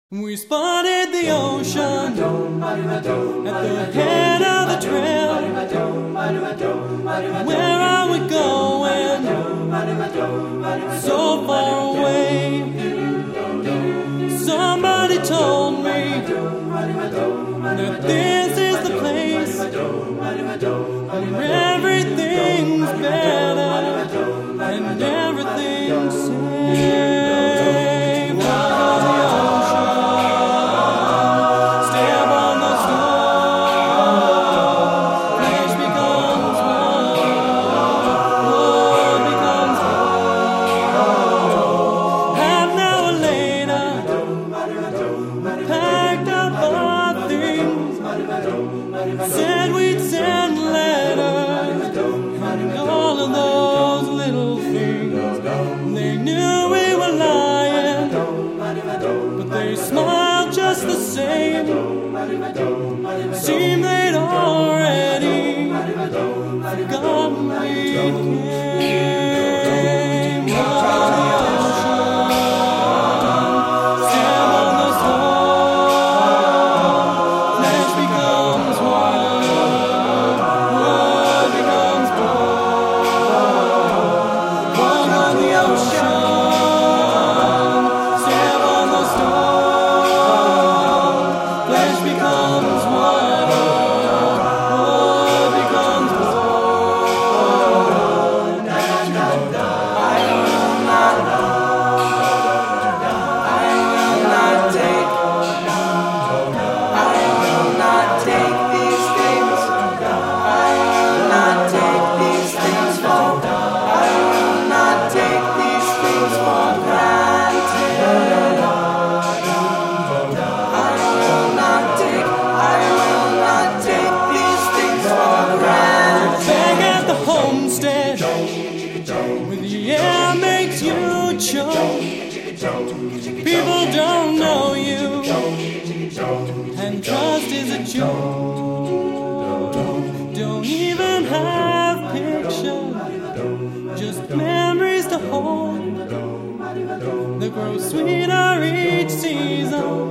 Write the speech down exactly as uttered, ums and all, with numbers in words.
We spotted the ocean at the head of the trail. Where are we going? So far away. Somebody told me that this is the place where everything's better and everything's safe. Said we'd send letters and all of those little things. They knew we were lying, but they smiled just the same. Seemed they'd already forgotten we came. With the air makes you choke. People don't know you, and trust is a joke. Don't even have pictures, just memories to hold. They grow sweeter each season.